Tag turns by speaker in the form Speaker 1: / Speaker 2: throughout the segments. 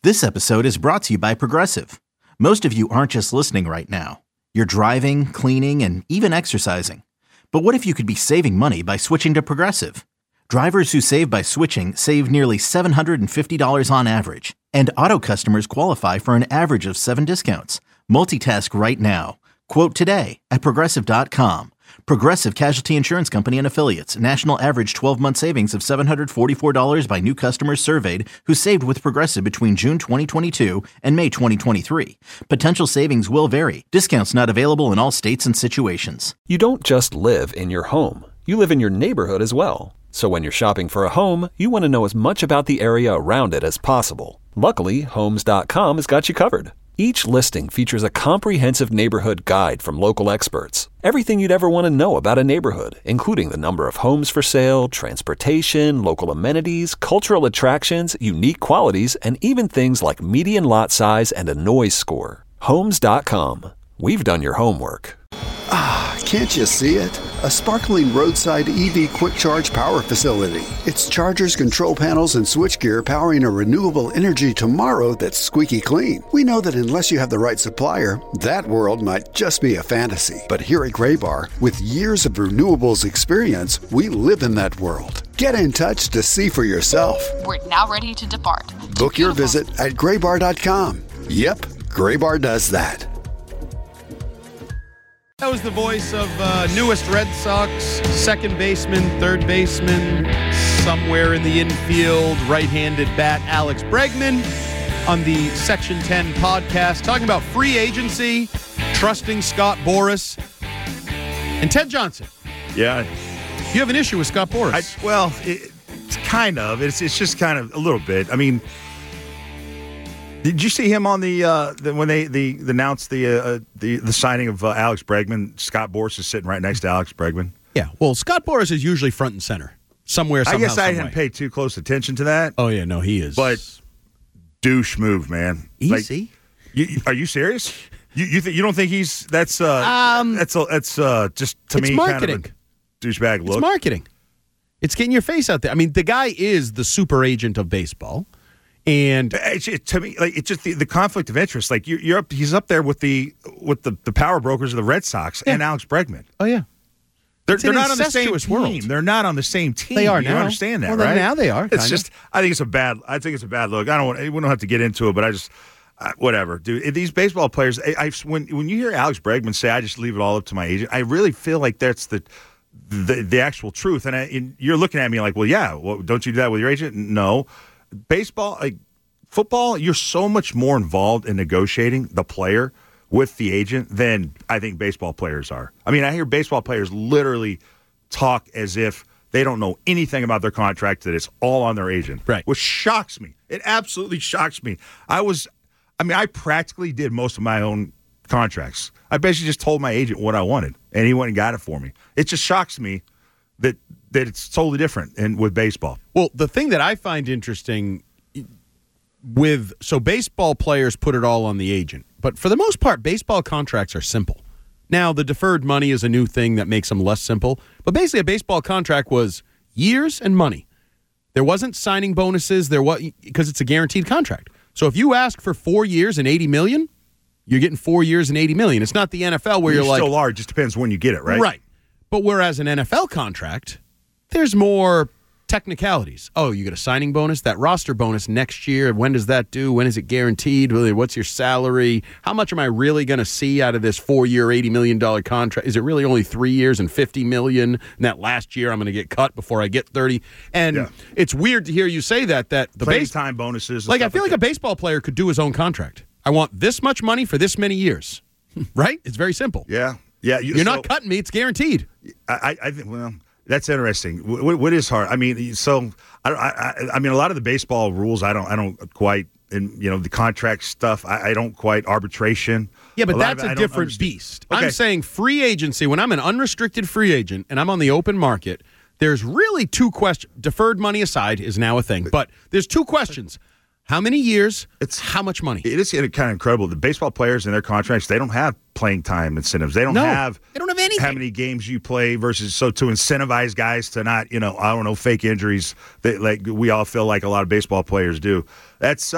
Speaker 1: This episode is brought to you by Progressive. Most of you aren't just listening right now. You're driving, cleaning, and even exercising. But what if you could be saving money by switching to Progressive? Drivers who save by switching save nearly $750 on average. And auto customers qualify for an average of 7 discounts. Multitask right now. Quote today at Progressive.com. Progressive Casualty Insurance Company and Affiliates. National average 12-month savings of $744 by new customers surveyed who saved with Progressive between June 2022 and May 2023. Potential savings will vary. Discounts not available in all states and situations.
Speaker 2: You don't just live in your home. You live in your neighborhood as well. So when you're shopping for a home, you want to know as much about the area around it as possible. Luckily, Homes.com has got you covered. Each listing features a comprehensive neighborhood guide from local experts. Everything you'd ever want to know about a neighborhood, including the number of homes for sale, transportation, local amenities, cultural attractions, unique qualities, and even things like median lot size and a noise score. Homes.com. We've done your homework.
Speaker 3: Can't you see it? A sparkling roadside EV quick charge power facility. It's chargers, control panels, and switchgear powering a renewable energy tomorrow that's squeaky clean. We know that unless you have the right supplier, that world might just be a fantasy. But here at Graybar, with years of renewables experience, we live in that world. Get in touch to see for yourself.
Speaker 4: We're now ready to depart.
Speaker 3: Book your visit at graybar.com. Yep, Graybar does that.
Speaker 5: That was the voice of newest Red Sox second baseman, third baseman, somewhere in the infield, right-handed bat, Alex Bregman, on the Section 10 podcast, talking about free agency, trusting Scott Boras, and Ted Johnson.
Speaker 6: Yeah.
Speaker 5: You have an issue with Scott Boras.
Speaker 6: It's kind of. It's just kind of a little bit. I mean, did you see him on the when they announced the signing of Alex Bregman? Scott Boras is sitting right next to Alex Bregman.
Speaker 5: Yeah. Well, Scott Boras is usually front and center somewhere. Somehow,
Speaker 6: I guess I
Speaker 5: some
Speaker 6: didn't
Speaker 5: way.
Speaker 6: pay too close attention to that.
Speaker 5: Oh yeah, no, he is.
Speaker 6: But douche move, man.
Speaker 5: Easy.
Speaker 6: Are you serious? You don't think he's that's just to me
Speaker 5: marketing.
Speaker 6: kind of a douchebag look?
Speaker 5: It's marketing. It's getting your face out there. I mean, the guy is the super agent of baseball. And
Speaker 6: to me, like, it's just the conflict of interest. Like you're up, he's up there with the power brokers of the Red Sox and Alex Bregman.
Speaker 5: Oh yeah,
Speaker 6: they're not on the same team.
Speaker 5: World.
Speaker 6: They're not on the same team.
Speaker 5: They are
Speaker 6: you
Speaker 5: now.
Speaker 6: Understand that,
Speaker 5: well,
Speaker 6: right?
Speaker 5: Now they are.
Speaker 6: It's just I think it's a bad look. We don't have to get into it, but I just whatever, dude. These baseball players, when you hear Alex Bregman say, "I just leave it all up to my agent," I really feel like that's the actual truth. And you're looking at me like, well, yeah, don't you do that with your agent? No. Baseball, like football, you're so much more involved in negotiating the player with the agent than I think baseball players are. I mean, I hear baseball players literally talk as if they don't know anything about their contract, that it's all on their agent.
Speaker 5: Right.
Speaker 6: Which shocks me. It absolutely shocks me. I practically did most of my own contracts. I basically just told my agent what I wanted, and he went and got it for me. It just shocks me that it's totally different with baseball.
Speaker 5: Well, the thing that I find interesting so baseball players put it all on the agent, but for the most part, baseball contracts are simple. Now, the deferred money is a new thing that makes them less simple, but basically a baseball contract was years and money. There wasn't signing bonuses, because it's a guaranteed contract. So if you ask for 4 years and $80 million, you're getting 4 years and $80 million. It's not the NFL where you're like,
Speaker 6: still are. It just depends when you get it, right?
Speaker 5: Right. But whereas an NFL contract, there's more technicalities. Oh, you get a signing bonus, that roster bonus next year. When does that do? When is it guaranteed? What's your salary? How much am I really going to see out of this 4-year, $80 million contract? Is it really only 3 years and $50 million? And that last year I'm going to get cut before I get 30? And It's weird to hear you say that the
Speaker 6: playtime bonuses.
Speaker 5: I feel like a baseball player could do his own contract. I want this much money for this many years. Right? It's very simple.
Speaker 6: Yeah. Yeah.
Speaker 5: You're not cutting me. It's guaranteed.
Speaker 6: I think, well, that's interesting. What is hard? I mean, so I mean, a lot of the baseball rules, I don't quite, and the contract stuff, I don't quite. Arbitration.
Speaker 5: Yeah, but that's a different beast. Okay. I'm saying free agency. When I'm an unrestricted free agent and I'm on the open market, there's really two questions. Deferred money aside is now a thing, but there's two questions. How many years? It's how much money?
Speaker 6: It is kind of incredible. The baseball players in their contracts, they don't have playing time incentives. They don't have
Speaker 5: anything.
Speaker 6: How many games you play versus to incentivize guys to not, fake injuries that like we all feel like a lot of baseball players do. That's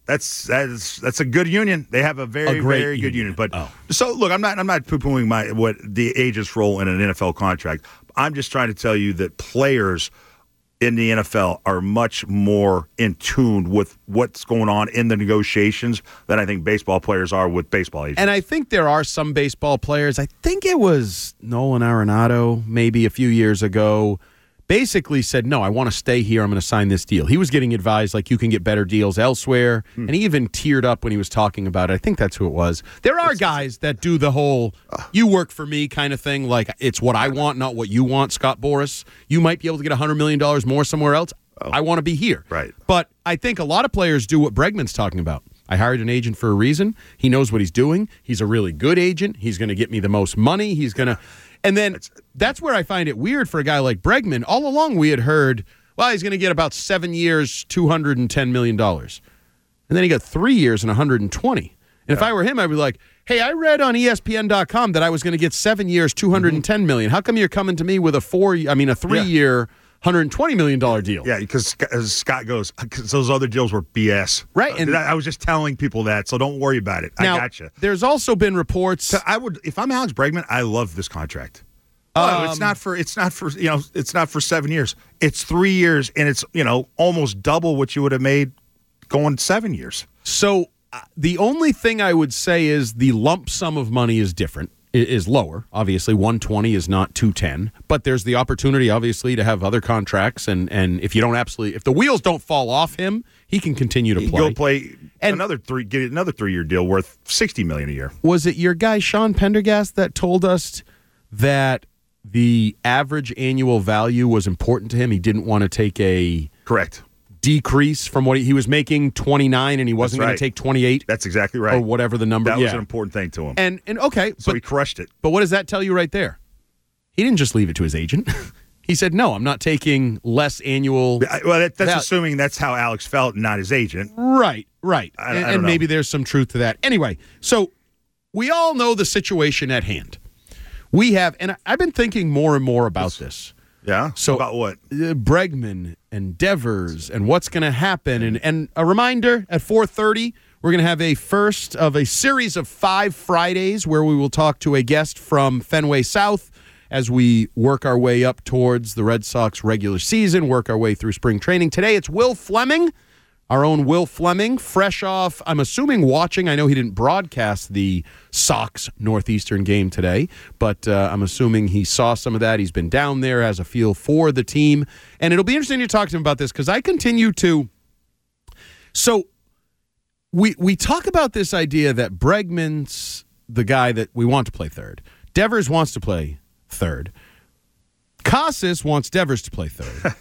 Speaker 6: That's a good union. They have a very good union. But so look, I'm not poo-pooing what the agent's role in an NFL contract. I'm just trying to tell you that players in the NFL are much more in tune with what's going on in the negotiations than I think baseball players are with baseball agents.
Speaker 5: And I think there are some baseball players. I think it was Nolan Arenado maybe a few years ago. Basically said, no, I want to stay here. I'm going to sign this deal. He was getting advised, like, you can get better deals elsewhere. And he even teared up when he was talking about it. I think that's who it was. There are guys that do the whole, you work for me kind of thing. Like, it's what I want, not what you want, Scott Boras. You might be able to get $100 million more somewhere else. I want to be here.
Speaker 6: Right.
Speaker 5: But I think a lot of players do what Bregman's talking about. I hired an agent for a reason. He knows what he's doing. He's a really good agent. He's going to get me the most money. He's going to... And then that's where I find it weird for a guy like Bregman. All along we had heard, well, he's going to get about 7 years, $210 million. And then he got 3 years and $120. And if I were him, I'd be like, hey, I read on ESPN.com that I was going to get 7 years, $210 million. How come you're coming to me with a 3-year, $120 million deal?
Speaker 6: Yeah, because as Scott goes, those other deals were BS.
Speaker 5: Right. And
Speaker 6: I was just telling people that, so don't worry about it.
Speaker 5: Now,
Speaker 6: I got you.
Speaker 5: There's also been reports.
Speaker 6: So if I'm Alex Bregman, I love this contract. It's not for 7 years. It's 3 years, and it's almost double what you would have made going 7 years.
Speaker 5: So the only thing I would say is the lump sum of money is different. Is lower. Obviously, 120 is not 210, but there's the opportunity, obviously, to have other contracts, and if you don't if the wheels don't fall off him, he can continue to play.
Speaker 6: Go play get another 3-year deal worth $60 million a year.
Speaker 5: Was it your guy Sean Pendergast that told us that the average annual value was important to him? He didn't want to take a
Speaker 6: correct
Speaker 5: decrease from what he was making 29, and he wasn't going to take 28.
Speaker 6: That's exactly right.
Speaker 5: Or whatever the number.
Speaker 6: That was an important thing to him.
Speaker 5: And okay,
Speaker 6: so he crushed it.
Speaker 5: But what does that tell you right there? He didn't just leave it to his agent. He said, "No, I'm not taking less annual."
Speaker 6: Well, that's assuming that's how Alex felt, not his agent.
Speaker 5: Right.
Speaker 6: I don't know.
Speaker 5: Maybe there's some truth to that. Anyway, so we all know the situation at hand. We have, and I've been thinking more and more about this.
Speaker 6: Yeah?
Speaker 5: So
Speaker 6: about what?
Speaker 5: Bregman and Devers and what's going to happen. And a reminder, at 4:30, we're going to have a first of a series of 5 Fridays where we will talk to a guest from Fenway South as we work our way up towards the Red Sox regular season, work our way through spring training. Today, it's Will Fleming, our own Will Fleming, fresh off, I'm assuming, watching. I know he didn't broadcast the Sox Northeastern game today, but I'm assuming he saw some of that. He's been down there, has a feel for the team. And it'll be interesting to talk to him about this because I continue to... So we talk about this idea that Bregman's the guy that we want to play third. Devers wants to play third. Casas wants Devers to play third.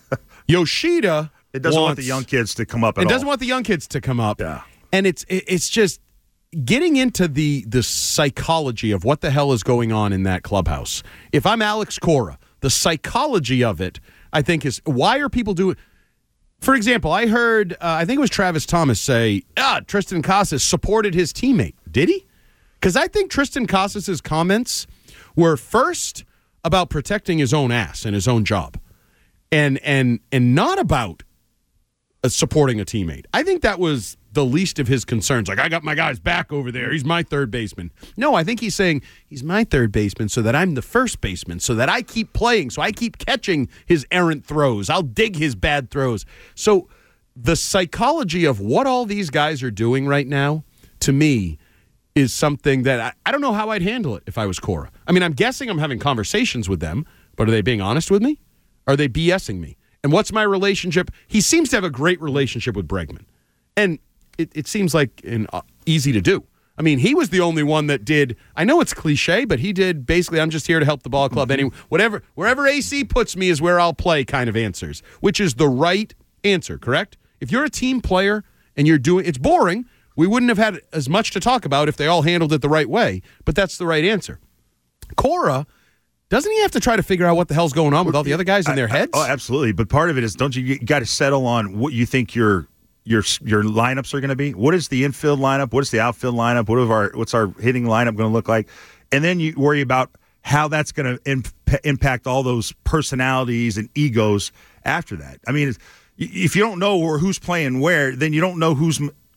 Speaker 5: Yoshida...
Speaker 6: It doesn't want the young kids to come up at all.
Speaker 5: It doesn't want the young kids to come up.
Speaker 6: Yeah.
Speaker 5: And it's just getting into the psychology of what the hell is going on in that clubhouse. If I'm Alex Cora, the psychology of it, I think, is why are people doing... For example, I heard, I think it was Travis Thomas say, Tristan Casas supported his teammate. Did he? Because I think Tristan Casas' comments were first about protecting his own ass and his own job, and not about supporting a teammate. I think that was the least of his concerns. Like, I got my guy's back over there. He's my third baseman. No, I think he's saying he's my third baseman so that I'm the first baseman, so that I keep playing, so I keep catching his errant throws. I'll dig his bad throws. So the psychology of what all these guys are doing right now, to me, is something that I don't know how I'd handle it if I was Cora. I mean, I'm guessing I'm having conversations with them, but are they being honest with me? Are they BSing me? And what's my relationship? He seems to have a great relationship with Bregman. And it seems like easy to do. I mean, he was the only one that did, I know it's cliche, but he did basically, I'm just here to help the ball club anyway. Wherever AC puts me is where I'll play kind of answers, which is the right answer, correct? If you're a team player and you're doing, it's boring. We wouldn't have had as much to talk about if they all handled it the right way, but that's the right answer. Cora, doesn't he have to try to figure out what the hell's going on with all the other guys in their heads?
Speaker 6: Oh, absolutely. But part of it is, don't you got to settle on what you think your lineups are going to be? What is the infield lineup? What is the outfield lineup? What's our hitting lineup going to look like? And then you worry about how that's going to impact all those personalities and egos after that. I mean, if you don't know who's playing where, then you don't know who's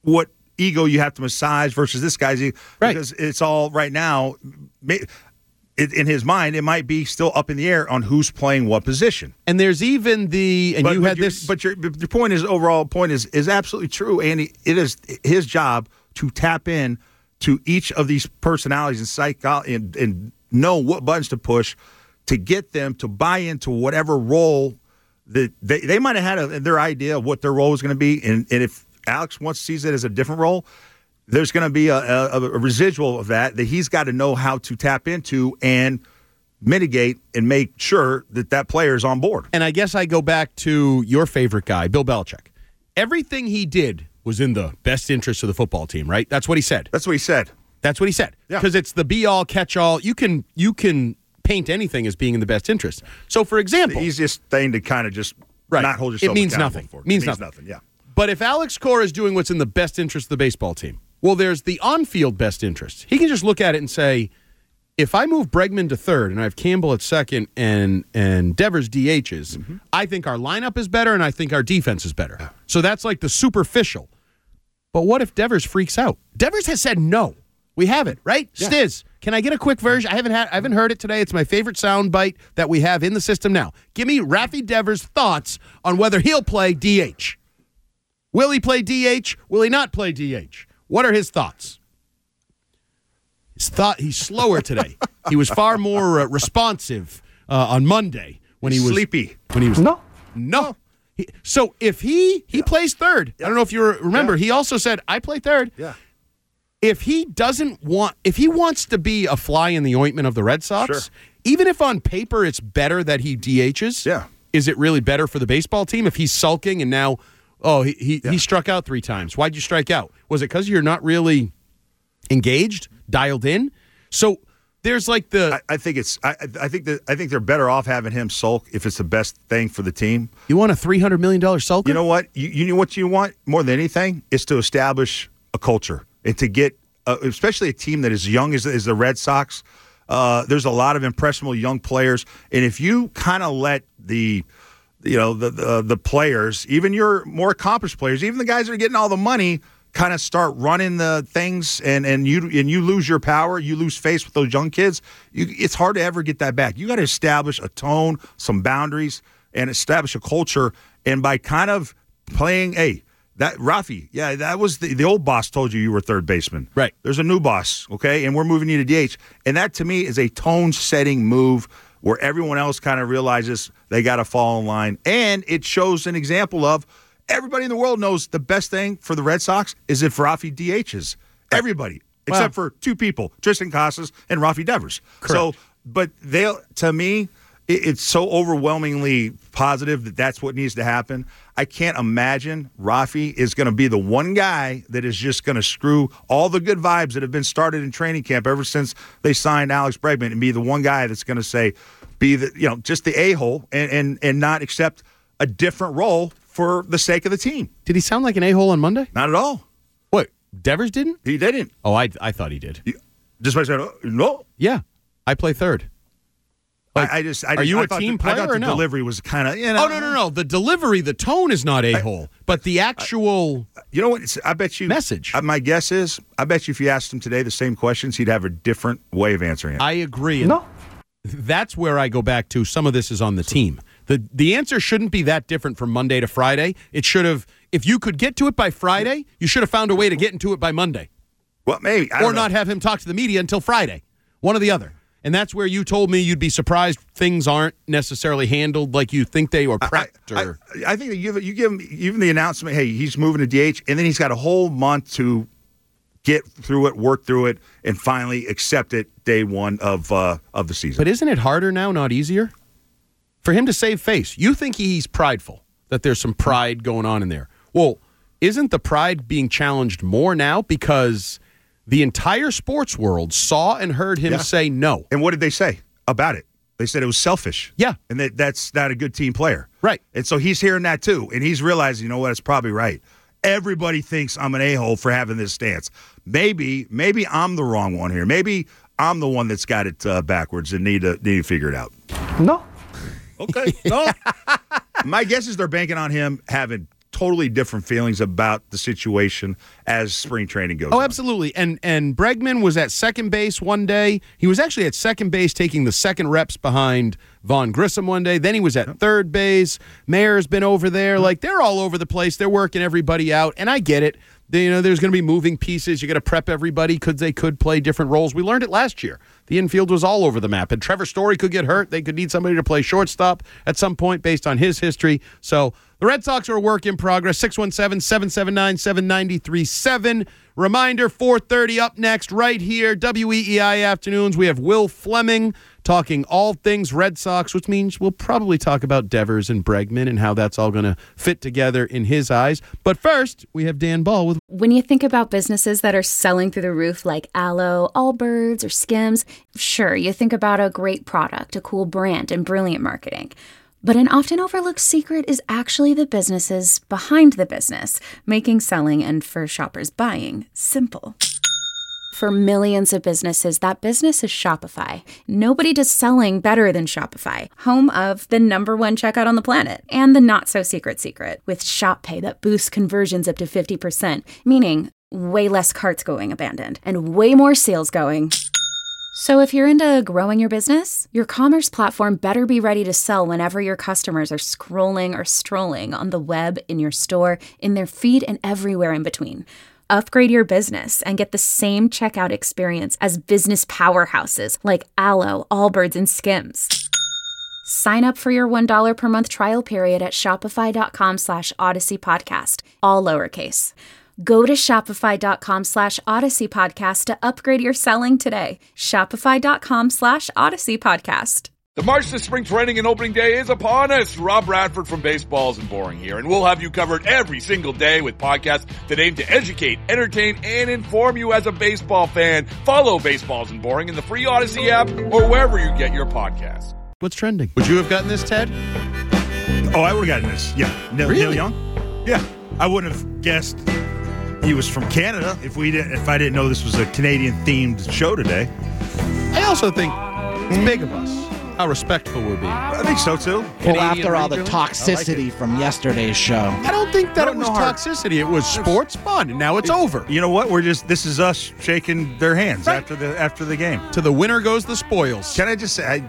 Speaker 6: what ego you have to massage versus this guy's ego.
Speaker 5: Right.
Speaker 6: Because it's all right now, in his mind, it might be still up in the air on who's playing what position.
Speaker 5: And there's even
Speaker 6: But your point is, overall point is absolutely true, Andy. It is his job to tap in to each of these personalities and know what buttons to push to get them to buy into whatever role that they might have had their idea of what their role was going to be. And if Alex sees it as a different role, there's going to be a residual of that he's got to know how to tap into and mitigate and make sure that player is on board.
Speaker 5: And I guess I go back to your favorite guy, Bill Belichick. Everything he did was in the best interest of the football team, right? That's what he said.
Speaker 6: That's what he said.
Speaker 5: Yeah. Because it's the be-all, catch-all. You can paint anything as being in the best interest. So, for example,
Speaker 6: the easiest thing to kind of just not hold yourself.
Speaker 5: It means
Speaker 6: accountable
Speaker 5: nothing.
Speaker 6: For.
Speaker 5: It means nothing.
Speaker 6: Yeah.
Speaker 5: But if Alex Cora is doing what's in the best interest of the baseball team, well, there's the on-field best interest. He can just look at it and say, if I move Bregman to third and I have Campbell at second and Devers DHs, I think our lineup is better and I think our defense is better. So that's like the superficial. But what if Devers freaks out? Devers has said no. We have it, right? Yeah. Stiz, can I get a quick version? I haven't heard it today. It's my favorite sound bite that we have in the system now. Give me Rafi Devers' thoughts on whether he'll play DH. Will he play DH? Will he not play DH? What are his thoughts? He's slower today. He was far more responsive on Monday when he was
Speaker 6: sleepy.
Speaker 5: When he was no. So if he plays third, I don't know if you remember. He also said, "I play third."
Speaker 6: Yeah.
Speaker 5: If he wants to be a fly in the ointment of the Red Sox, even if on paper it's better that he DHs, is it really better for the baseball team if he's sulking and now, he struck out 3 times? Why'd you strike out? Was it because you're not really engaged, dialed in? So there's like the.
Speaker 6: I think they're better off having him sulk if it's the best thing for the team.
Speaker 5: You want a $300 million sulker?
Speaker 6: You know what? You know what you want more than anything is to establish a culture. And to get, especially a team that is young as the Red Sox, there's a lot of impressionable young players. And if you kind of let the players, even your more accomplished players, even the guys that are getting all the money, kind of start running the things, and you lose your power, you lose face with those young kids. It's hard to ever get that back. You got to establish a tone, some boundaries, and establish a culture. And by kind of playing that Rafi, that was the old boss told you were third baseman.
Speaker 5: Right.
Speaker 6: There's a new boss, okay, and we're moving you to DH. And that, to me, is a tone-setting move where everyone else kind of realizes they got to fall in line. And it shows an example of everybody in the world knows the best thing for the Red Sox is if Rafi DHs. Everybody, except for 2 people, Tristan Casas and Rafi Devers.
Speaker 5: Correct.
Speaker 6: So, but to me, it's so overwhelmingly positive that's what needs to happen. I can't imagine Rafi is going to be the one guy that is just going to screw all the good vibes that have been started in training camp ever since they signed Alex Bregman and be the one guy that's going to just the a-hole and not accept a different role for the sake of the team.
Speaker 5: Did he sound like an a-hole on Monday?
Speaker 6: Not at all.
Speaker 5: What, Devers didn't?
Speaker 6: He didn't.
Speaker 5: Oh, I thought he did.
Speaker 6: Just by saying, no.
Speaker 5: Yeah, I play third.
Speaker 6: Are you
Speaker 5: a team player
Speaker 6: I thought
Speaker 5: or
Speaker 6: the
Speaker 5: no?
Speaker 6: delivery was kind of,
Speaker 5: Oh, no. The delivery, the tone is not a-hole, but the actual
Speaker 6: you know what? I bet you
Speaker 5: message.
Speaker 6: My guess is, I bet you if you asked him today the same questions, he'd have a different way of answering it.
Speaker 5: I agree. No. That's where I go back to some of this is on the team. The answer shouldn't be that different from Monday to Friday. It should have, if you could get to it by Friday, you should have found a way to get into it by Monday.
Speaker 6: Well, maybe.
Speaker 5: Or not have him talk to the media until Friday. One or the other. And that's where you told me you'd be surprised things aren't necessarily handled like you think they were prepped.
Speaker 6: I think that you give him even the announcement, hey, he's moving to DH, and then he's got a whole month to get through it, work through it, and finally accept it day one of the season.
Speaker 5: But isn't it harder now, not easier? For him to save face. You think he's prideful, that there's some pride going on in there. Well, isn't the pride being challenged more now because the entire sports world saw and heard him say no?
Speaker 6: And what did they say about it? They said it was selfish.
Speaker 5: Yeah.
Speaker 6: And that's not a good team player.
Speaker 5: Right.
Speaker 6: And so he's hearing that too. And he's realizing, you know what, it's probably right. Everybody thinks I'm an a-hole for having this stance. Maybe I'm the wrong one here. Maybe I'm the one that's got it backwards and need to figure it out.
Speaker 5: No.
Speaker 6: Okay. No. My guess is they're banking on him having totally different feelings about the situation as spring training goes on.
Speaker 5: Absolutely. And Bregman was at second base one day. He was actually at second base taking the second reps behind Vaughn Grissom one day. Then he was at third base. Mayer's been over there. Like, they're all over the place. They're working everybody out. And I get it. There's going to be moving pieces. You got to prep everybody because they could play different roles. We learned it last year. The infield was all over the map. And Trevor Story could get hurt. They could need somebody to play shortstop at some point based on his history. So the Red Sox are a work in progress. 617-779-7937. Reminder, 4:30 up next right here, WEEI Afternoons. We have Will Fleming talking all things Red Sox, which means we'll probably talk about Devers and Bregman and how that's all going to fit together in his eyes. But first, we have Dan Ball with...
Speaker 7: When you think about businesses that are selling through the roof like Aloe, Allbirds, or Skims, sure, you think about a great product, a cool brand, and brilliant marketing. But an often overlooked secret is actually the businesses behind the business, making selling and for shoppers buying simple. For millions of businesses, that business is Shopify. Nobody does selling better than Shopify, home of the #1 checkout on the planet, and the not-so-secret secret, with Shop Pay that boosts conversions up to 50%, meaning way less carts going abandoned, and way more sales going... So if you're into growing your business, your commerce platform better be ready to sell whenever your customers are scrolling or strolling on the web, in your store, in their feed, and everywhere in between. Upgrade your business and get the same checkout experience as business powerhouses like Aloe, Allbirds, and Skims. Sign up for your $1 per month trial period at shopify.com/Odyssey Podcast, all lowercase. Go to shopify.com/Odyssey Podcast to upgrade your selling today. Shopify.com/Odyssey Podcast.
Speaker 8: The march to spring training and opening day is upon us. Rob Bradford from Baseballs and Boring here, and we'll have you covered every single day with podcasts that aim to educate, entertain, and inform you as a baseball fan. Follow Baseballs and Boring in the free Odyssey app or wherever you get your podcasts.
Speaker 5: What's trending? Would you have gotten this, Ted?
Speaker 6: Oh, I would have gotten this. Yeah. Neil Young? Yeah. I wouldn't have guessed he was from Canada if I didn't know this was a Canadian-themed show today.
Speaker 5: I also think it's big of us how respectful we're being.
Speaker 6: I think so, too.
Speaker 9: Well, after all the toxicity from yesterday's show.
Speaker 5: I don't think that it was toxicity. It was sports fun, and now it's over.
Speaker 6: You know what? This is us shaking their hands after the game.
Speaker 5: To the winner goes the spoils.
Speaker 6: Can I just say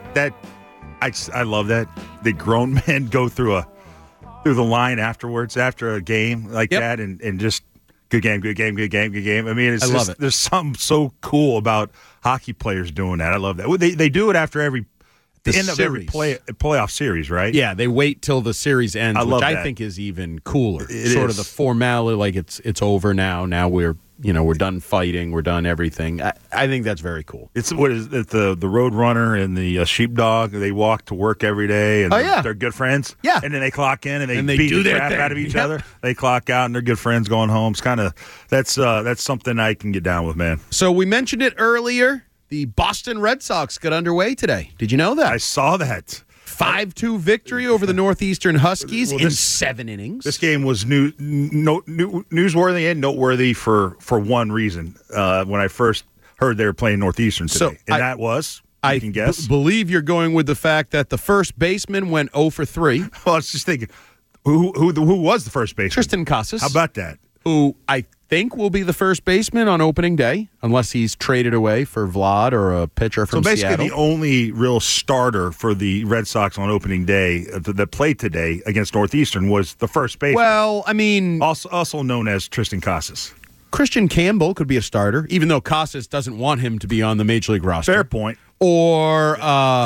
Speaker 6: I love that the grown men go through the line afterwards after a game like that and just good game, good game, good game, good game. I mean, I love it. There's something so cool about hockey players doing that. I love that. They do it after every end of every playoff series, right?
Speaker 5: Yeah, they wait till the series ends, which I
Speaker 6: that.
Speaker 5: think is even cooler.
Speaker 6: It
Speaker 5: sort
Speaker 6: is.
Speaker 5: of the formality, like it's over now. Now we're done fighting, we're done everything. I think that's very cool.
Speaker 6: It's what is it, the road runner and the sheepdog. They walk to work every day, and they're good friends.
Speaker 5: Yeah,
Speaker 6: and then they clock in and they beat the crap out of each other. They clock out and they're good friends going home. It's kind of that's something I can get down with, man.
Speaker 5: So we mentioned it earlier. The Boston Red Sox got underway today. Did you know that?
Speaker 6: I saw that.
Speaker 5: 5-2 victory over the Northeastern Huskies in 7 innings.
Speaker 6: This game was newsworthy and noteworthy for one reason. When I first heard they were playing Northeastern today, that was, you can guess.
Speaker 5: Believe you're going with the fact that the first baseman went 0 for 3.
Speaker 6: Well, I was just thinking, who was the first baseman?
Speaker 5: Tristan Casas.
Speaker 6: How about that?
Speaker 5: Who I think will be the first baseman on opening day, unless he's traded away for Vlad or a pitcher from Seattle.
Speaker 6: So basically the only real starter for the Red Sox on opening day that played today against Northeastern was the first baseman.
Speaker 5: Well, I mean...
Speaker 6: Also known as Tristan Casas.
Speaker 5: Christian Campbell could be a starter, even though Casas doesn't want him to be on the Major League roster.
Speaker 6: Fair point.
Speaker 5: Or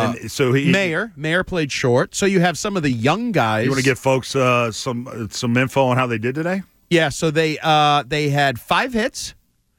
Speaker 5: Mayer played short. So you have some of the young guys.
Speaker 6: You want to give folks some info on how they did today?
Speaker 5: Yeah, so they had 5 hits.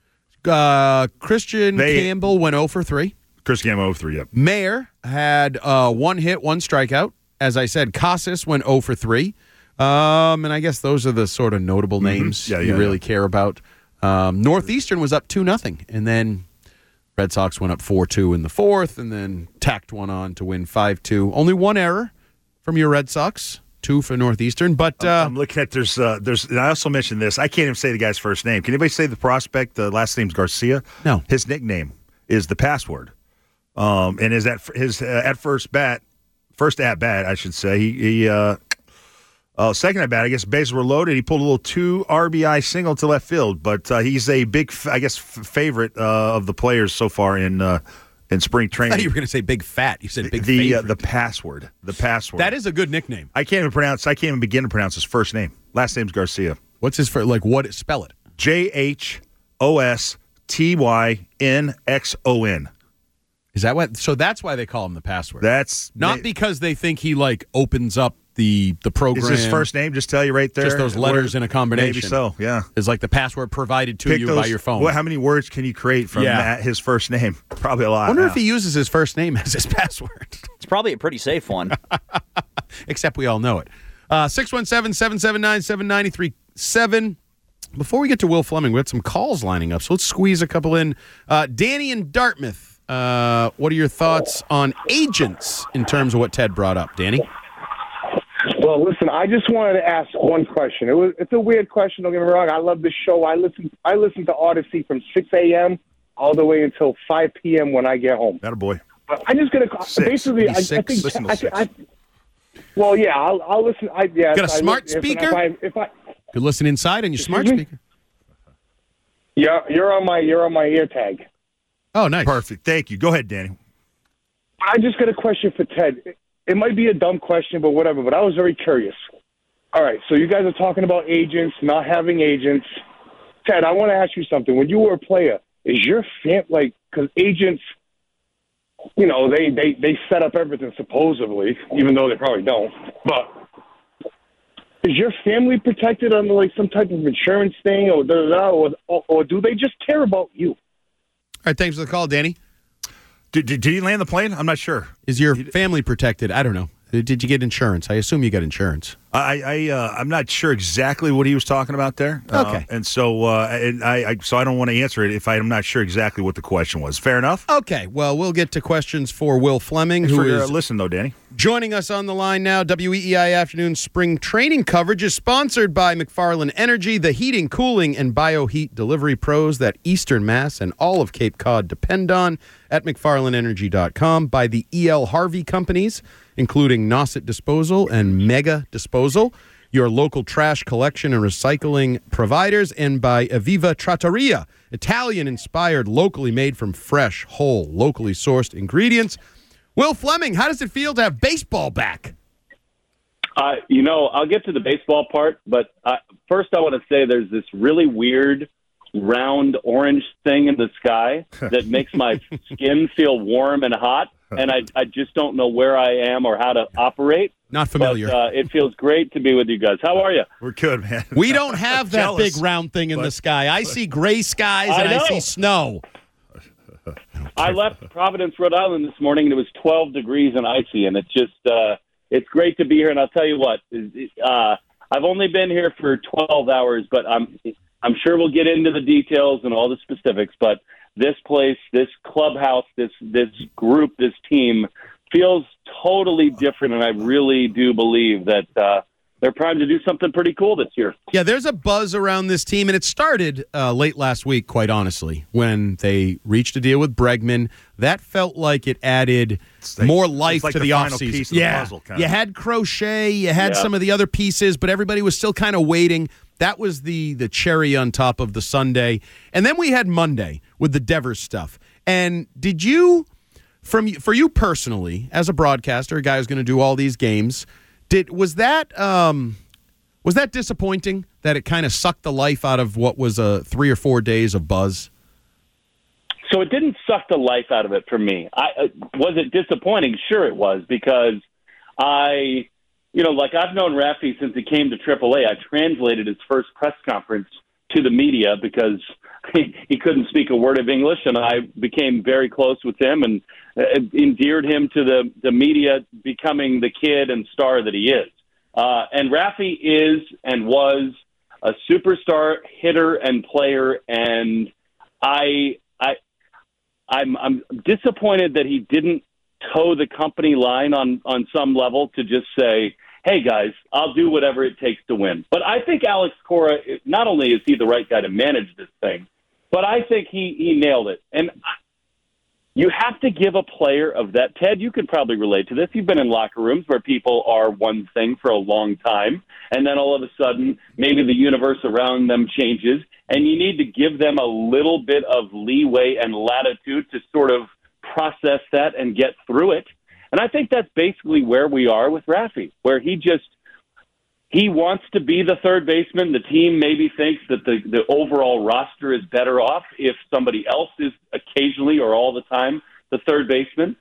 Speaker 5: Christian Campbell went 0 for 3.
Speaker 6: Christian Campbell 0 for 3, yep.
Speaker 5: Mayer had 1 hit, 1 strikeout. As I said, Casas went 0 for 3. And I guess those are the sort of notable names you really care about. Northeastern was up 2-0, and then Red Sox went up 4-2 in the 4th, and then tacked one on to win 5-2. Only 1 error from your Red Sox. 2 for Northeastern, but
Speaker 6: I'm looking at there's. And I also mentioned this. I can't even say the guy's first name. Can anybody say the prospect? The last name's Garcia.
Speaker 5: No,
Speaker 6: his nickname is the Password. And is that his first at bat? I should say he Oh, second at bat, I guess bases were loaded. He pulled a little 2 RBI single to left field, but he's a big, favorite of the players so far in spring training.
Speaker 5: I thought you were going to say big fat. You said big favorite.
Speaker 6: The password. The password.
Speaker 5: That is a good nickname.
Speaker 6: I can't even begin to pronounce his first name. Last name's Garcia.
Speaker 5: What's his first? Like what? Spell it.
Speaker 6: JHOSTYNXON.
Speaker 5: Is that what? So that's why they call him the password.
Speaker 6: That's
Speaker 5: not because they think he like opens up the program.
Speaker 6: Is his first name? Just tell you right there.
Speaker 5: Just those letters in a combination.
Speaker 6: Maybe so. Yeah.
Speaker 5: Is like the password provided to you by your phone.
Speaker 6: Well, how many words can you create from his first name? Probably a lot.
Speaker 5: I wonder if he uses his first name as his password.
Speaker 10: It's probably a pretty safe one.
Speaker 5: Except we all know it. 617-779-7937. Before we get to Will Fleming, we had some calls lining up, so let's squeeze a couple in. Danny in Dartmouth, what are your thoughts on agents in terms of what Ted brought up? Danny?
Speaker 11: Well, listen, I just wanted to ask one question. It's a weird question, don't get me wrong. I love this show. I listen to Odyssey from 6 a.m. all the way until 5 p.m. when I get home.
Speaker 6: Attaboy.
Speaker 11: But I'm just going to basically. I think. Well, yeah, I'll listen.
Speaker 5: Got a smart speaker?
Speaker 11: If I
Speaker 5: could listen inside on your smart speaker.
Speaker 11: Yeah, you're on my ear tag.
Speaker 5: Oh, nice.
Speaker 6: Perfect. Thank you. Go ahead, Danny.
Speaker 11: I just got a question for Ted. It might be a dumb question, but whatever. But I was very curious. All right, so you guys are talking about agents, not having agents. Ted, I want to ask you something. When you were a player, is your because agents, they set up everything supposedly, even though they probably don't. But is your family protected under some type of insurance thing, or do they just care about you?
Speaker 5: All right, thanks for the call, Danny.
Speaker 6: Did he land the plane? I'm not sure.
Speaker 5: Is your family protected? I don't know. Did you get insurance? I assume you got insurance.
Speaker 6: I'm not sure exactly what he was talking about there.
Speaker 5: Okay.
Speaker 6: And so I don't want to answer it if I'm not sure exactly what the question was. Fair enough?
Speaker 5: Okay. Well, we'll get to questions for Will Fleming, who is
Speaker 6: listen though, Danny.
Speaker 5: Joining us on the line now. WEEI Afternoon Spring Training coverage is sponsored by McFarland Energy, the heating, cooling, and bioheat delivery pros that Eastern Mass and all of Cape Cod depend on at McFarlandEnergy.com, by the E.L. Harvey Companies, including Nauset Disposal and Mega Disposal, your local trash collection and recycling providers, and by Aviva Trattoria, Italian-inspired, locally made from fresh, whole, locally sourced ingredients. Will Fleming, how does it feel to have baseball back?
Speaker 12: I'll get to the baseball part, but first I want to say there's this really weird round orange thing in the sky that makes my skin feel warm and hot, and I just don't know where I am or how to operate.
Speaker 5: Not familiar.
Speaker 12: But, it feels great to be with you guys. How are you?
Speaker 6: We're good, man.
Speaker 5: We don't have that big round thing in the sky. I see gray skies and I see snow.
Speaker 12: I left Providence, Rhode Island this morning, and it was 12 degrees and icy, and it's just it's great to be here. And I'll tell you what, I've only been here for 12 hours, but I'm sure we'll get into the details and all the specifics. But this place, this clubhouse, this group, this team feels totally different, and I really do believe that they're primed to do something pretty cool this year.
Speaker 5: Yeah, there's a buzz around this team, and it started late last week, quite honestly, when they reached a deal with Bregman. That felt like it added more life to the offseason.
Speaker 6: Yeah,
Speaker 5: you had Crochet, you had some of the other pieces, but everybody was still kind of waiting. That was the cherry on top of the sundae. And then we had Monday with the Devers stuff. And did you, for you personally, as a broadcaster, a guy who's going to do all these games, was that disappointing that it kind of sucked the life out of what was 3 or 4 days of buzz?
Speaker 12: So it didn't suck the life out of it for me. Was it disappointing? Sure it was, because I've known Rafi since he came to AAA. I translated his first press conference to the media because he couldn't speak a word of English, and I became very close with him and endeared him to the media, becoming the kid and star that he is. And Rafi is and was a superstar hitter and player, and I'm disappointed that he didn't toe the company line on some level to just say, hey, guys, I'll do whatever it takes to win. But I think Alex Cora, not only is he the right guy to manage this thing, but I think he nailed it. And you have to give a player of that. Ted, you could probably relate to this. You've been in locker rooms where people are one thing for a long time, and then all of a sudden, maybe the universe around them changes, and you need to give them a little bit of leeway and latitude to sort of process that and get through it. And I think that's basically where we are with Rafi, where he wants to be the third baseman. The team maybe thinks that the overall roster is better off if somebody else is occasionally or all the time the third baseman.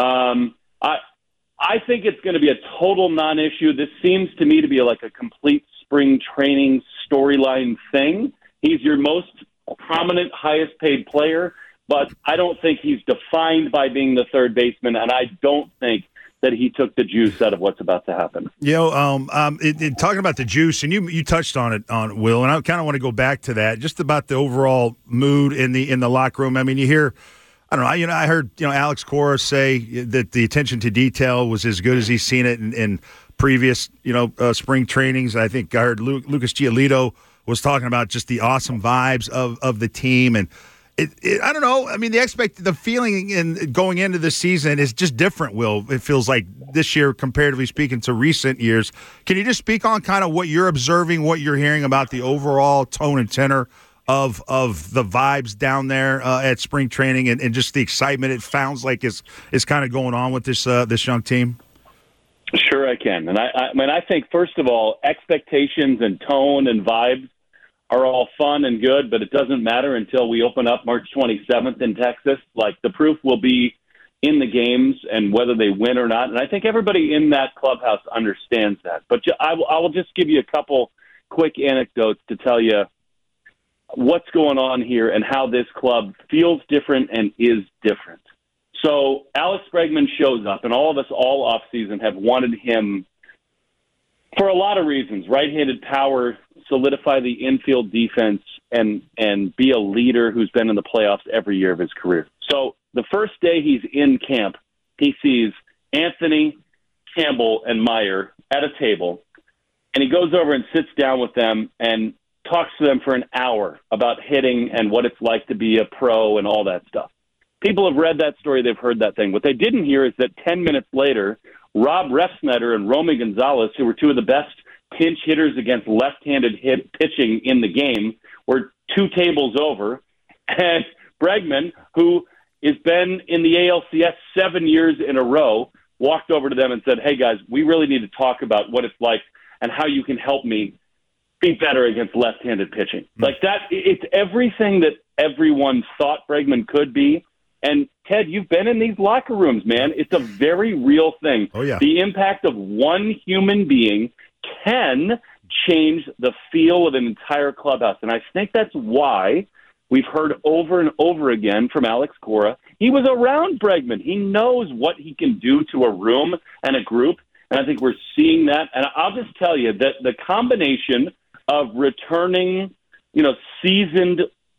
Speaker 12: I think it's going to be a total non-issue. This seems to me to be like a complete spring training storyline thing. He's your most prominent, highest-paid player, but I don't think he's defined by being the third baseman, and I don't think that he took the juice out of what's about to happen.
Speaker 6: Talking about the juice, and you touched on it, Will, and I kind of want to go back to that, just about the overall mood in the locker room. I mean, you hear, I don't know, I heard Alex Cora say that the attention to detail was as good as he's seen it in previous spring trainings. I think I heard Lucas Giolito was talking about just the awesome vibes of the team, and I don't know. I mean, the feeling in going into the season is just different, Will. It feels like this year, comparatively speaking, to recent years. Can you just speak on kind of what you're observing, what you're hearing about the overall tone and tenor of the vibes down there at spring training and just the excitement it sounds like is kind of going on with this young team?
Speaker 12: Sure, I can. And I think, first of all, expectations and tone and vibes are all fun and good, but it doesn't matter until we open up March 27th in Texas. Like, the proof will be in the games and whether they win or not. And I think everybody in that clubhouse understands that. But I will just give you a couple quick anecdotes to tell you what's going on here and how this club feels different and is different. So Alex Bregman shows up, and all of us all offseason have wanted him for a lot of reasons. Right-handed power, solidify the infield defense, and be a leader who's been in the playoffs every year of his career. So the first day he's in camp, he sees Anthony, Campbell, and Meyer at a table, and he goes over and sits down with them and talks to them for an hour about hitting and what it's like to be a pro and all that stuff. People have read that story. They've heard that thing. What they didn't hear is that 10 minutes later, Rob Refsnyder and Romy Gonzalez, who were two of the best pinch hitters against left-handed pitching in the game, were two tables over. And Bregman, who has been in the ALCS 7 years in a row, walked over to them and said, "Hey, guys, we really need to talk about what it's like and how you can help me be better against left-handed pitching." Like that, it's everything that everyone thought Bregman could be. And, Ted, you've been in these locker rooms, man. It's a very real thing.
Speaker 6: Oh, yeah.
Speaker 12: The impact of one human being can change the feel of an entire clubhouse. And I think that's why we've heard over and over again from Alex Cora. He was around Bregman. He knows what he can do to a room and a group. And I think we're seeing that. And I'll just tell you that the combination of returning, seasoned,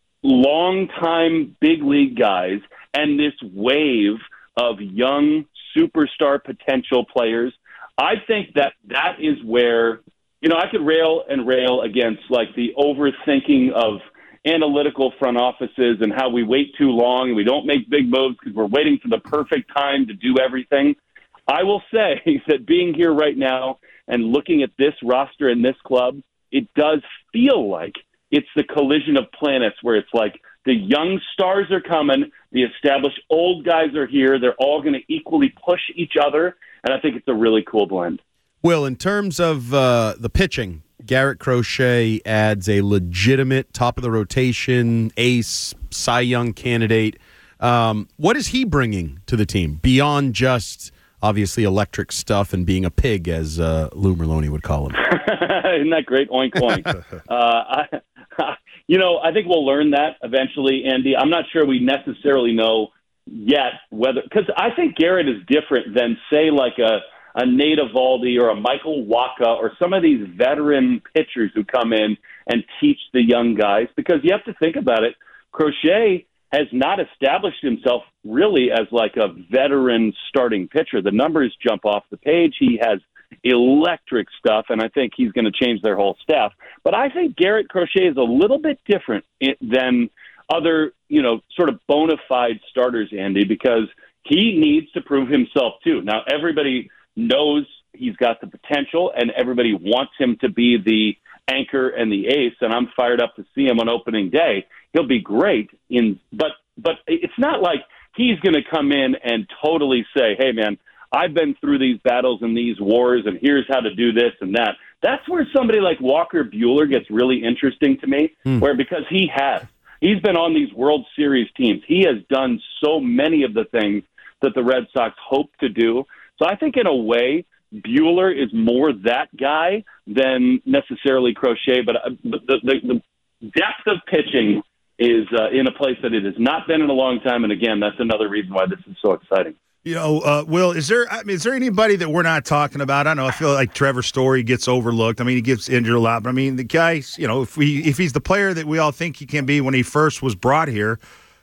Speaker 12: long-time big league guys and this wave of young superstar potential players, I think that is where, I could rail against like the overthinking of analytical front offices and how we wait too long and we don't make big moves because we're waiting for the perfect time to do everything. I will say that being here right now and looking at this roster and this club, it does feel like it's the collision of planets where it's like the young stars are coming, the established old guys are here, they're all going to equally push each other, and I think it's a really cool blend.
Speaker 5: Will, in terms of the pitching, Garrett Crochet adds a legitimate top-of-the-rotation ace, Cy Young candidate. What is he bringing to the team beyond just, obviously, electric stuff and being a pig, as Lou Merloni would call him?
Speaker 12: Isn't that great? Oink, oink. I think we'll learn that eventually, Andy. I'm not sure we necessarily know yet whether – because I think Garrett is different than, say, like a Nate Eovaldi or a Michael Wacha or some of these veteran pitchers who come in and teach the young guys. Because you have to think about it. Crochet has not established himself really as like a veteran starting pitcher. The numbers jump off the page. He has electric stuff, and I think he's going to change their whole staff. But I think Garrett Crochet is a little bit different than other, sort of bona fide starters, Andy, because he needs to prove himself too. Now, everybody knows he's got the potential, and everybody wants him to be the anchor and the ace, and I'm fired up to see him on opening day. He'll be great, but it's not like he's going to come in and totally say, hey, man, I've been through these battles and these wars, and here's how to do this and that. That's where somebody like Walker Buehler gets really interesting to me, where because he's been on these World Series teams. He has done so many of the things that the Red Sox hope to do. So I think in a way, Buehler is more that guy than necessarily Crochet, but the depth of pitching is in a place that it has not been in a long time. And again, that's another reason why this is so exciting.
Speaker 6: Will, is there anybody that we're not talking about? I don't know. I feel like Trevor Story gets overlooked. I mean, he gets injured a lot, but I mean, the guy's, if he's the player that we all think he can be when he first was brought here,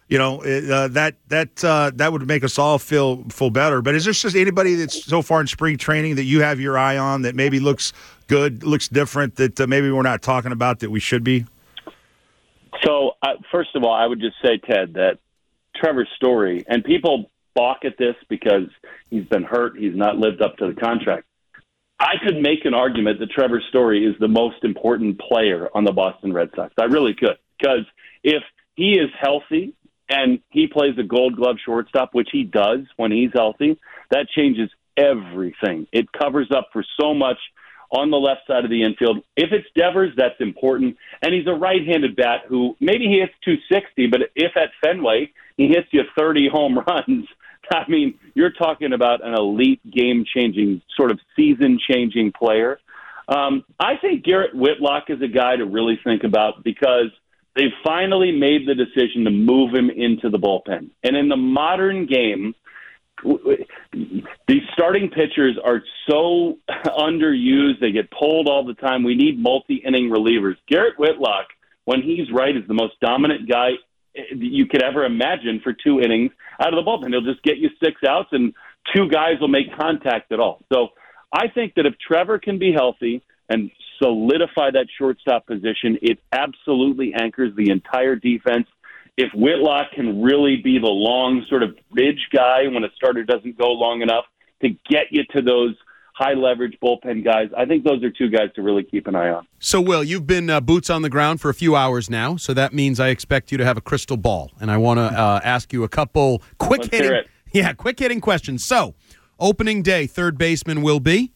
Speaker 6: that would make us all feel better. But is there just anybody that's so far in spring training that you have your eye on that maybe looks good, looks different, that maybe we're not talking about that we should be?
Speaker 12: So, first of all, I would just say, Ted, that Trevor Story, and people balk at this because he's been hurt, he's not lived up to the contract. I could make an argument that Trevor Story is the most important player on the Boston Red Sox. I really could, because if he is healthy and he plays a Gold Glove shortstop, which he does when he's healthy, that changes everything. It covers up for so much on the left side of the infield. If it's Devers, that's important. And he's a right-handed bat who maybe he hits 260, but if at Fenway he hits you 30 home runs, I mean, you're talking about an elite game-changing, sort of season-changing player. I think Garrett Whitlock is a guy to really think about because they've finally made the decision to move him into the bullpen. And in the modern game, these starting pitchers are so underused. They get pulled all the time. We need multi-inning relievers. Garrett Whitlock, when he's right, is the most dominant guy you could ever imagine for 2 innings out of the bullpen. He'll just get you 6 outs, and 2 guys will make contact at all. So I think that if Trevor can be healthy and solidify that shortstop position, it absolutely anchors the entire defense. If Whitlock can really be the long sort of bridge guy when a starter doesn't go long enough to get you to those high-leverage bullpen guys, I think those are 2 guys to really keep an eye on.
Speaker 5: So, Will, you've been boots on the ground for a few hours now, so that means I expect you to have a crystal ball, and I want to ask you a couple quick-hitting questions. So, opening day, third baseman will be?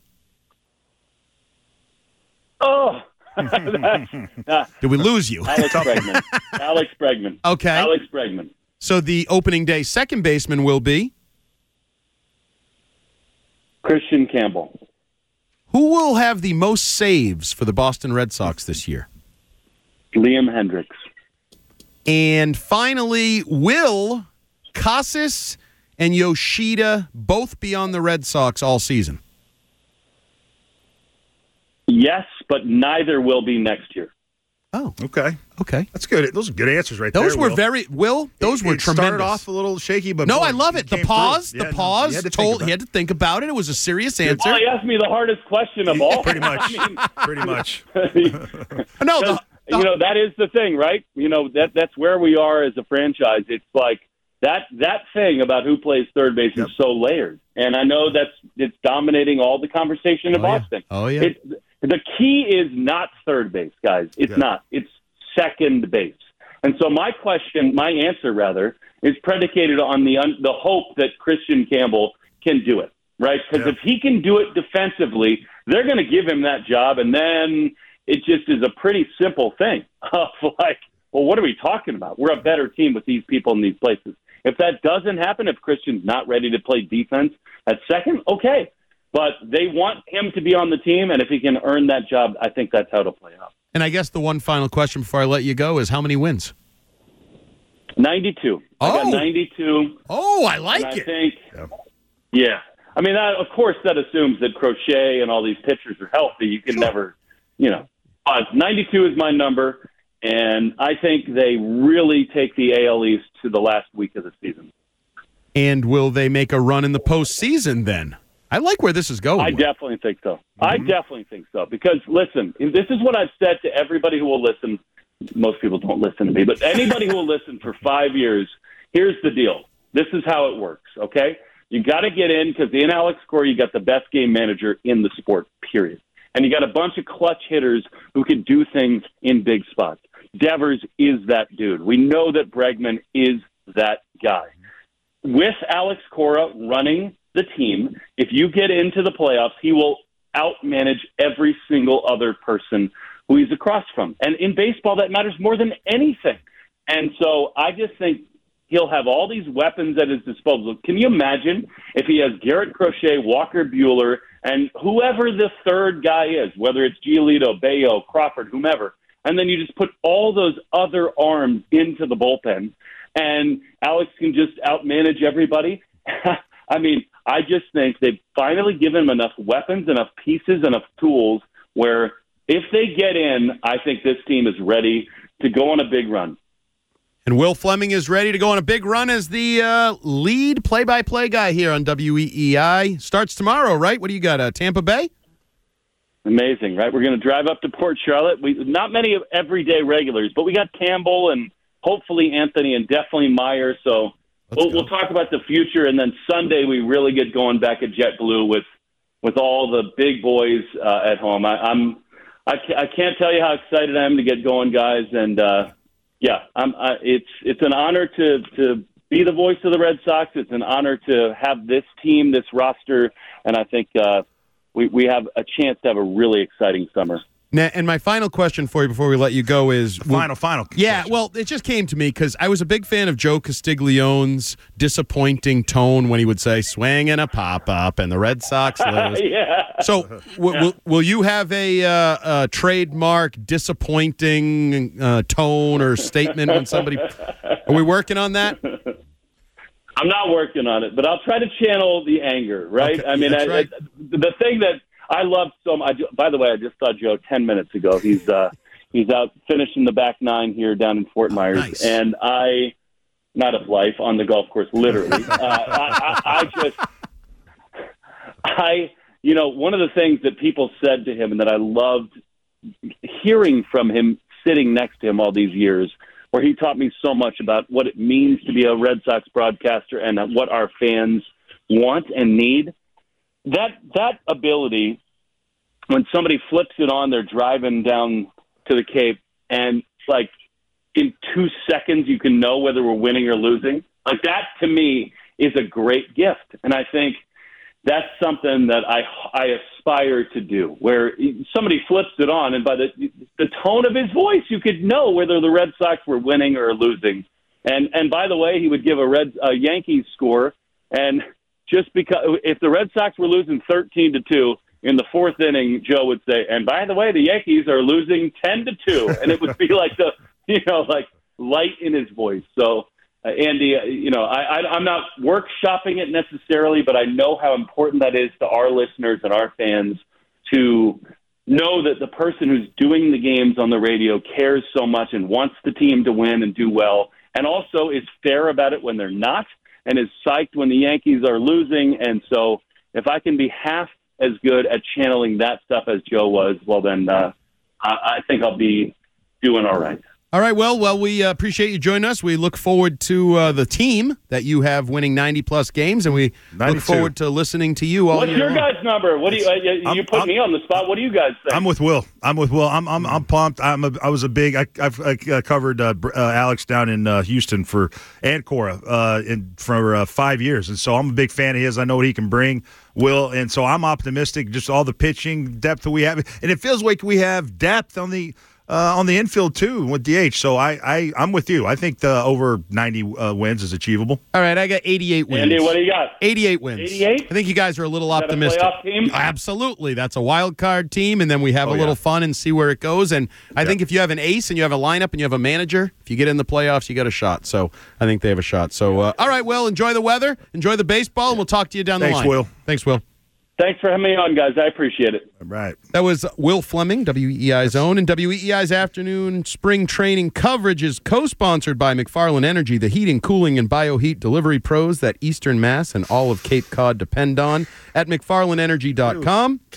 Speaker 12: Oh,
Speaker 5: did we lose you?
Speaker 12: Alex Bregman.
Speaker 5: Okay.
Speaker 12: Alex Bregman.
Speaker 5: So the opening day second baseman will be?
Speaker 12: Christian Campbell.
Speaker 5: Who will have the most saves for the Boston Red Sox this year?
Speaker 12: Liam Hendricks.
Speaker 5: And finally, will Casas and Yoshida both be on the Red Sox all season?
Speaker 12: Yes, but neither will be next year.
Speaker 5: Oh,
Speaker 6: okay.
Speaker 5: That's
Speaker 6: good. Those are good answers right
Speaker 5: those
Speaker 6: there.
Speaker 5: Those were tremendous.
Speaker 6: Started off a little shaky, but
Speaker 5: no, I love it. The pause.
Speaker 6: He had
Speaker 5: to think about it. It was a serious answer.
Speaker 12: Well, he asked me the hardest question of all.
Speaker 6: Pretty much. Pretty much.
Speaker 12: No, that is the thing, right? That's where we are as a franchise. It's like that thing about who plays third base is so layered, and I know it's dominating all the conversation in Boston.
Speaker 5: Yeah. Oh yeah.
Speaker 12: The key is not third base, guys. It's not. It's second base. And so my answer, is predicated on the hope that Christian Campbell can do it, right? Because if he can do it defensively, they're going to give him that job, and then it just is a pretty simple thing of like, well, what are we talking about? We're a better team with these people in these places. If that doesn't happen, if Christian's not ready to play defense at second, okay. But they want him to be on the team, and if he can earn that job, I think that's how it'll play out.
Speaker 5: And I guess the one final question before I let you go is how many wins?
Speaker 12: 92. I got 92.
Speaker 5: Oh, I like it.
Speaker 12: I think, I mean, of course, that assumes that Crochet and all these pitchers are healthy. You can never, 92 is my number, and I think they really take the AL East to the last week of the season.
Speaker 5: And will they make a run in the postseason then? I like where this is going.
Speaker 12: I definitely think so. I definitely think so. Because, listen, this is what I've said to everybody who will listen most people don't listen to me, but anybody who will listen for 5 years, here's the deal. This is how it works, okay? You got to get in because in Alex Cora, you got the best game manager in the sport, period. And you got a bunch of clutch hitters who can do things in big spots. Devers is that dude. We know that Bregman is that guy. With Alex Cora running the team, if you get into the playoffs, he will outmanage every single other person who he's across from. And in baseball, that matters more than anything. And so I just think he'll have all these weapons at his disposal. Can you imagine if he has Garrett Crochet, Walker Buehler, and whoever the third guy is, whether it's Giolito, Bayo, Crawford, whomever, and then you just put all those other arms into the bullpen, and Alex can just outmanage everybody? I mean, I just think they've finally given him enough weapons, enough pieces, enough tools where if they get in, I think this team is ready to go on a big run.
Speaker 5: And Will Fleming is ready to go on a big run as the lead play-by-play guy here on WEEI. Starts tomorrow, right? What do you got, Tampa Bay?
Speaker 12: Amazing, right? We're going to drive up to Port Charlotte. Not many everyday regulars, but we got Campbell and hopefully Anthony and definitely Meyer. So we'll talk about the future. And then Sunday we really get going back at JetBlue with all the big boys at home. I can't tell you how excited I am to get going, guys. And it's an honor to be the voice of the Red Sox. It's an honor to have this team, this roster, and I think we have a chance to have a really exciting summer.
Speaker 5: Now, and my final question for you before we let you go is...
Speaker 6: Final.
Speaker 5: Yeah, well, it just came to me because I was a big fan of Joe Castiglione's disappointing tone when he would say, swing and a pop-up, and the Red Sox lose.
Speaker 12: Yeah.
Speaker 5: So will you have a trademark disappointing tone or statement when somebody... Are we working on that?
Speaker 12: I'm not working on it, but I'll try to channel the anger, right?
Speaker 5: Okay,
Speaker 12: I mean,
Speaker 5: right.
Speaker 12: The thing that I love so much. By the way, I just saw Joe 10 minutes ago. He's out finishing the back nine here down in Fort Myers,
Speaker 5: nice.
Speaker 12: And not of life on the golf course, literally. One of the things that people said to him and that I loved hearing from him sitting next to him all these years, where he taught me so much about what it means to be a Red Sox broadcaster and what our fans want and need. That ability, when somebody flips it on, they're driving down to the Cape, and like in 2 seconds you can know whether we're winning or losing. Like that to me is a great gift, and I think that's something that I aspire to do. Where somebody flips it on, and by the tone of his voice, you could know whether the Red Sox were winning or losing. And by the way, he would give a Yankees score, and just because if the Red Sox were losing 13-2 in the fourth inning, Joe would say, and by the way, the Yankees are losing 10-2, and it would be like like light in his voice. So, Andy, I'm not workshopping it necessarily, but I know how important that is to our listeners and our fans to know that the person who's doing the games on the radio cares so much and wants the team to win and do well, and also is fair about it when they're not, and is psyched when the Yankees are losing. And so if I can be half as good at channeling that stuff as Joe was, well, then I think I'll be doing all right.
Speaker 5: All right, well, we appreciate you joining us. We look forward to the team that you have winning 90-plus games, and we 92. Look forward to listening to you all
Speaker 12: What's
Speaker 5: year
Speaker 12: your
Speaker 5: long.
Speaker 12: guys' number? What do you put me on the spot? What do you guys think?
Speaker 6: I'm with Will. I'm pumped. I've covered Alex down in Houston and Cora for 5 years, and so I'm a big fan of his. I know what he can bring. Will, and so I'm optimistic. Just all the pitching depth that we have, and it feels like we have depth on the infield too with DH. So I'm with you. I think the over 90 wins is achievable.
Speaker 5: All right, I got 88 wins.
Speaker 12: Andy, what do you got?
Speaker 5: 88 wins.
Speaker 12: 88?
Speaker 5: I think you guys are a little optimistic.
Speaker 12: That a playoff team?
Speaker 5: Absolutely. That's a wild card team, and then we have a little fun and see where it goes. And I think if you have an ace and you have a lineup and you have a manager, if you get in the playoffs, you got a shot. So I think they have a shot. So, all right, Will, enjoy the weather, enjoy the baseball, and we'll talk to you down the line. Thanks, Will.
Speaker 12: Thanks for having me on, guys. I appreciate it.
Speaker 6: All right.
Speaker 5: That was Will Fleming, WEEI's own, and WEEI's afternoon spring training coverage is co-sponsored by McFarland Energy, the heating, cooling, and bioheat delivery pros that Eastern Mass and all of Cape Cod depend on at McFarlandEnergy.com.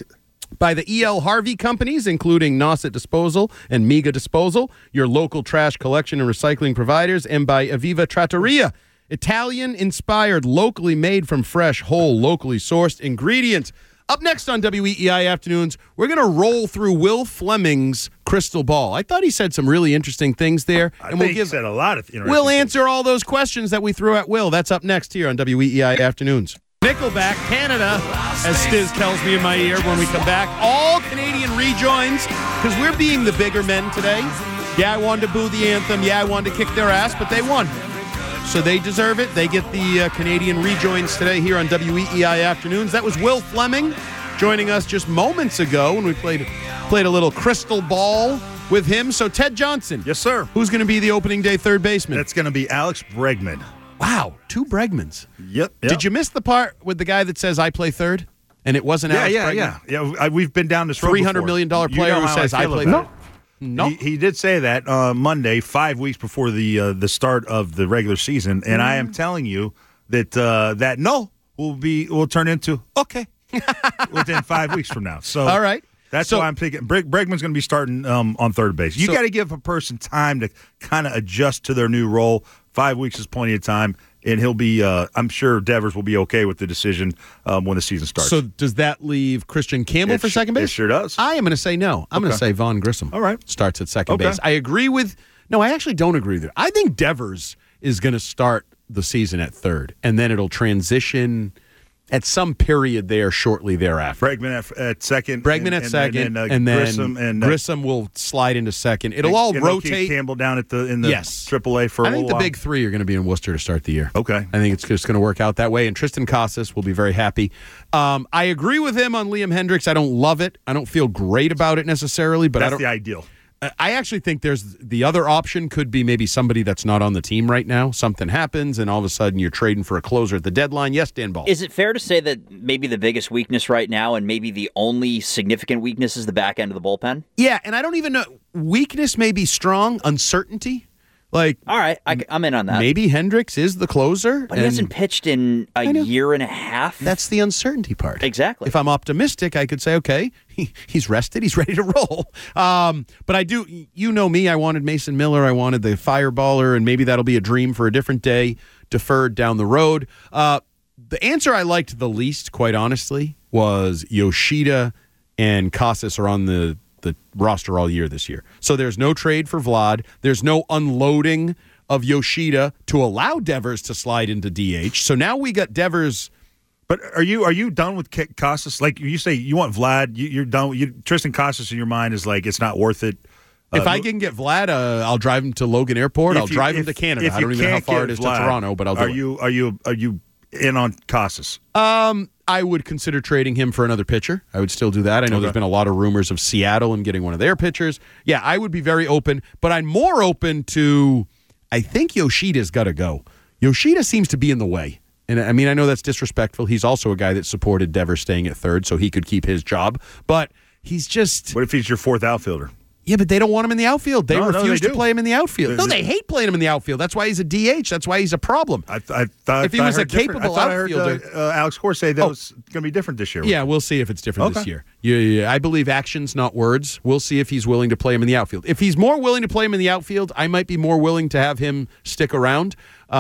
Speaker 5: by the E.L. Harvey companies, including Nauset Disposal and Miga Disposal, your local trash collection and recycling providers, and by Aviva Trattoria, Italian-inspired, locally made from fresh, whole, locally sourced ingredients. Up next on WEEI Afternoons, we're going to roll through Will Fleming's crystal ball. I thought he said some really interesting things there.
Speaker 6: He said a lot of interesting
Speaker 5: We'll
Speaker 6: things.
Speaker 5: answer all those questions that we threw at Will. That's up next here on WEEI Afternoons. Nickelback, Canada, as Stiz tells me in my ear when we come back. All Canadian rejoins, because we're being the bigger men today. Yeah, I wanted to boo the anthem. Yeah, I wanted to kick their ass, but they won. So they deserve it. They get the Canadian rejoins today here on WEEI Afternoons. That was Will Fleming joining us just moments ago when we played a little crystal ball with him. So Ted Johnson.
Speaker 6: Yes, sir.
Speaker 5: Who's going to be the opening day third baseman?
Speaker 6: That's going to be Alex Bregman.
Speaker 5: Wow, 2 Bregmans.
Speaker 6: Yep.
Speaker 5: Did you miss the part with the guy that says, I play third? And it wasn't Alex Bregman?
Speaker 6: Yeah. We've been down this road before.
Speaker 5: $300 million player who says, I play third. No.
Speaker 6: He did say that Monday, 5 weeks before the start of the regular season, and I am telling you that that no will turn into okay within 5 weeks from now. So
Speaker 5: all right,
Speaker 6: that's why I'm thinking Bregman's going to be starting on third base. You got to give a person time to kind of adjust to their new role. 5 weeks is plenty of time. And he'll be, I'm sure Devers will be okay with the decision when the season starts.
Speaker 5: So does that leave Christian Campbell for second base?
Speaker 6: It sure does.
Speaker 5: I am going to say no. I'm going to say Vaughn Grissom.
Speaker 6: All right.
Speaker 5: Starts at second base. I agree with, no, I actually don't agree with it. I think Devers is going to start the season at third, and then it'll transition at some period there shortly thereafter.
Speaker 6: Bregman at second.
Speaker 5: And then Grissom will slide into second. It'll all rotate.
Speaker 6: Keep Campbell down in the AAA for a little while.
Speaker 5: I think the big three are going to be in Worcester to start the year.
Speaker 6: Okay.
Speaker 5: I think it's just going to work out that way, and Tristan Casas will be very happy. I agree with him on Liam Hendricks. I don't love it. I don't feel great about it necessarily, but
Speaker 6: that's the ideal.
Speaker 5: I actually think there's the other option could be maybe somebody that's not on the team right now. Something happens, and all of a sudden you're trading for a closer at the deadline. Yes, Dan Ball.
Speaker 10: Is it fair to say that maybe the biggest weakness right now and maybe the only significant weakness is the back end of the bullpen?
Speaker 5: Yeah, and I don't even know. Weakness may be strong. Uncertainty. Like,
Speaker 10: all right, I'm in on that.
Speaker 5: Maybe Hendricks is the closer.
Speaker 10: But he hasn't pitched in a year and a half.
Speaker 5: That's the uncertainty part.
Speaker 10: Exactly.
Speaker 5: If I'm optimistic, I could say, okay, he's rested, he's ready to roll. But I do, you know me, I wanted Mason Miller, I wanted the fireballer, and maybe that'll be a dream for a different day, deferred down the road. The answer I liked the least, quite honestly, was Yoshida and Casas are on the roster all year this year. So there's no trade for Vlad. There's no unloading of Yoshida to allow Devers to slide into DH. So now we got Devers.
Speaker 6: But are you done with Casas? Like you say, you want Vlad. You're done. Tristan Casas in your mind is like it's not worth it.
Speaker 5: If I can get Vlad, I'll drive him to Logan Airport. I'll drive him to Canada. I don't even know how far it is to Toronto, but I'll do it.
Speaker 6: Are you in on Casas?
Speaker 5: I would consider trading him for another pitcher. I would still do that. I know there's been a lot of rumors of Seattle and getting one of their pitchers. Yeah, I would be very open, but I'm more open to, I think Yoshida's got to go. Yoshida seems to be in the way. And I mean, I know that's disrespectful. He's also a guy that supported Devers staying at third so he could keep his job, but he's just...
Speaker 6: What if he's your fourth outfielder?
Speaker 5: Yeah, but they don't want him in the outfield. They refuse to play him in the outfield. No, they hate playing him in the outfield. That's why he's a DH. That's why he's a problem.
Speaker 6: I thought
Speaker 5: if he was a capable outfielder,
Speaker 6: I heard Alex Cora say that was going to be different this year.
Speaker 5: Yeah, we'll see if it's different this year. Yeah, I believe actions, not words. We'll see if he's willing to play him in the outfield. If he's more willing to play him in the outfield, I might be more willing to have him stick around.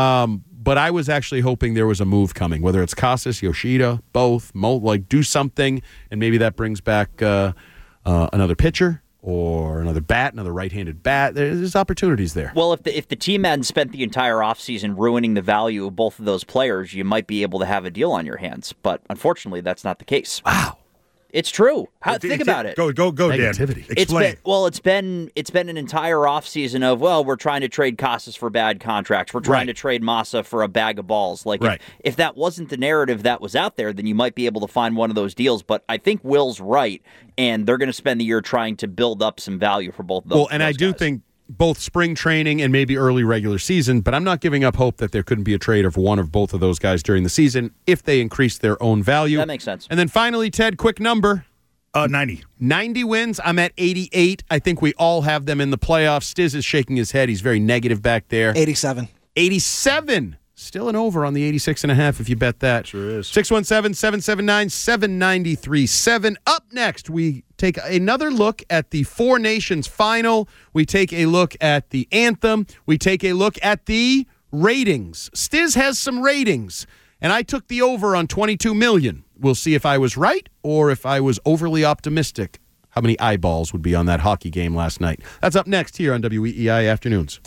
Speaker 5: But I was actually hoping there was a move coming, whether it's Casas, Yoshida, both, do something, and maybe that brings back another pitcher. Or another bat, another right-handed bat. There's opportunities there.
Speaker 10: Well, if the team hadn't spent the entire offseason ruining the value of both of those players, you might be able to have a deal on your hands. But unfortunately, that's not the case.
Speaker 5: Wow.
Speaker 10: It's true. Think about it.
Speaker 6: Go,
Speaker 5: Negativity.
Speaker 6: Dan.
Speaker 10: It's been an entire offseason of, we're trying to trade Casas for bad contracts. We're trying to trade Massa for a bag of balls. Like, if that wasn't the narrative that was out there, then you might be able to find one of those deals. But I think Will's right, and they're going to spend the year trying to build up some value for both of those.
Speaker 5: Well, and I do think both spring training and maybe early regular season, but I'm not giving up hope that there couldn't be a trade of one of both of those guys during the season if they increase their own value.
Speaker 10: That makes sense.
Speaker 5: And then finally, Ted, quick number.
Speaker 6: 90.
Speaker 5: 90 wins. I'm at 88. I think we all have them in the playoffs. Stiz is shaking his head. He's very negative back there.
Speaker 9: 87.
Speaker 5: 87. Still an over on the 86.5 if you bet that.
Speaker 6: Sure is.
Speaker 5: 617-779-7937. Up next, we take another look at the Four Nations final. We take a look at the anthem. We take a look at the ratings. Stiz has some ratings, and I took the over on 22 million. We'll see if I was right or if I was overly optimistic. How many eyeballs would be on that hockey game last night? That's up next here on WEEI Afternoons.